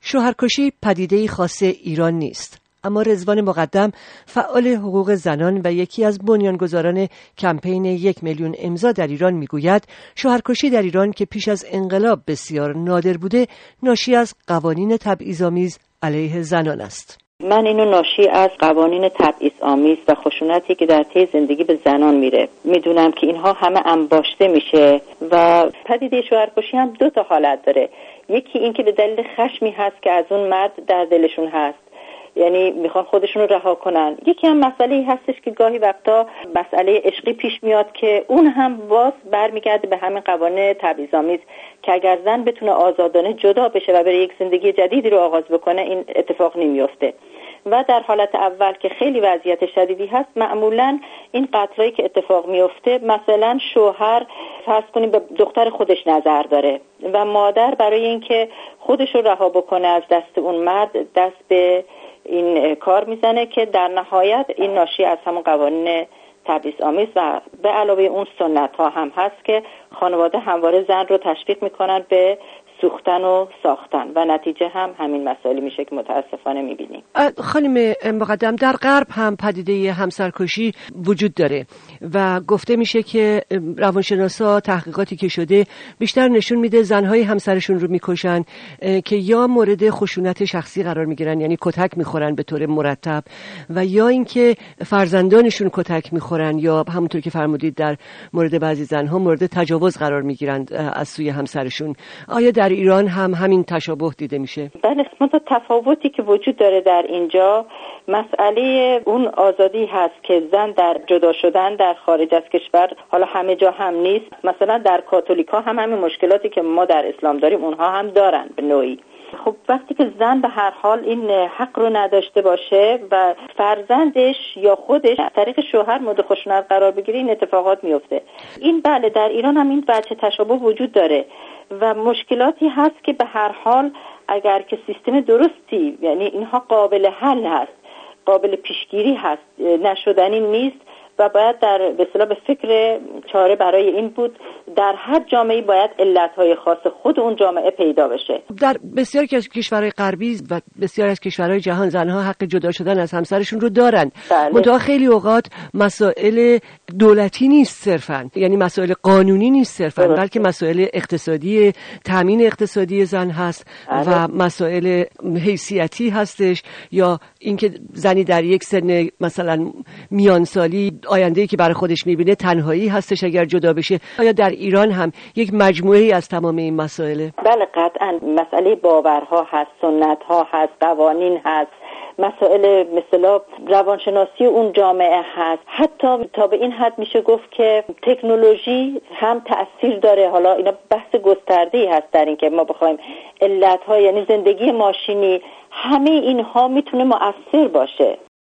شوهرکشی پدیده‌ای خاص ایران نیست، اما رضوان مقدم فعال حقوق زنان و یکی از بنیانگذاران کمپین 1 میلیون امضا در ایران میگوید شوهرکشی در ایران که پیش از انقلاب بسیار نادر بوده، ناشی از قوانین تبعیض‌آمیز علیه زنان است. من اینو ناشی از قوانین تبعیض‌آمیز و خشونتی که در طی زندگی به زنان میدونم که اینها همه انباشته میشه و پدیده شوهرکشی هم 2 تا حالت داره. یکی این که به دلیل خشمی هست که از اون مرد در دلشون هست، یعنی میخوان خودشون رو رها کنن. یکی هم مسئله هستش که گاهی وقتا مسئله عشقی پیش میاد که اون هم باز برمیگرده به همین قوانین تبعیض‌آمیز که اگر زن بتونه آزادانه جدا بشه و بره یک زندگی جدیدی رو آغاز بکنه، این اتفاق نمیفته. و در حالت اول که خیلی وضعیت شدیدی هست، معمولا این قتلایی که اتفاق میفته، مثلا شوهر فرض کنیم به دختر خودش نظر داره و مادر برای اینکه خودش رو رها بکنه از دست اون مرد دست به این کار میزنه که در نهایت این ناشی از همون قوانین تبعیض‌آمیز و به علاوه اون سنت ها هم هست که خانواده همواره زن رو تشویق میکنن به سوختن و ساختن و نتیجه هم همین مسائلی میشه که متاسفانه میبینیم. خانم مقدم، در غرب هم پدیده همسرکشی وجود داره و گفته میشه که روانشناسا تحقیقاتی که شده بیشتر نشون میده زنهای همسرشون رو میکشن که یا مورد خشونت شخصی قرار میگیرن، یعنی کتک میخورن به طور مرتب، و یا اینکه فرزندانشون کتک میخورن، یا همونطور که فرمودید در مورد بعضی زنها مورد تجاوز قرار میگیرن از سوی همسرشون. آیا در ایران هم همین تشابه دیده میشه؟ بله، تفاوتی که وجود داره در اینجا مسئله اون آزادی هست که زن در جدا شدن در خارج از کشور، حالا همه جا هم نیست، مثلا در کاتولیکا هم همین مشکلاتی که ما در اسلام داریم اونها هم دارن به نوعی. خب وقتی که زن به هر حال این حق رو نداشته باشه و فرزندش یا خودش از طریق شوهر مورد خشونت قرار بگیره، این اتفاقات میفته. این بله در ایران هم این بچه تشابه وجود داره و مشکلاتی هست که به هر حال اگر که سیستم درستی، یعنی اینها قابل حل هست، قابل پیشگیری هست، نشدنی نیست و باید در به اصطلاح به فکر چاره برای این بود. در هر جامعه‌ای باید علت‌های خاص خود اون جامعه پیدا بشه. در بسیاری از کشورهای غربی و بسیاری از کشورهای جهان زنها حق جدا شدن از همسرشون رو دارن. منتها خیلی اوقات مسائل دولتی نیست صرفاً، یعنی مسائل قانونی نیست صرفاً، بلکه مسائل اقتصادی، تامین اقتصادی زن هست و مسائل حیثیتی هستش، یا اینکه زنی در یک سن مثلا میانسالی آینده‌ای که برای خودش می‌بینه تنهایی هستش اگر جدا بشه. آیا در ایران هم یک مجموعه‌ای از تمام این مسائل؟ بله قطعاً. مسئله باورها هست، سنت‌ها هست، قوانین هست، مسائل مثلا روانشناسی اون جامعه هست. حتی تا به این حد میشه گفت که تکنولوژی هم تأثیر داره. حالا اینا بحث گسترده‌ای هست در این که ما بخوایم علت‌ها، یعنی زندگی ماشینی، همه اینها میتونه مؤثر باشه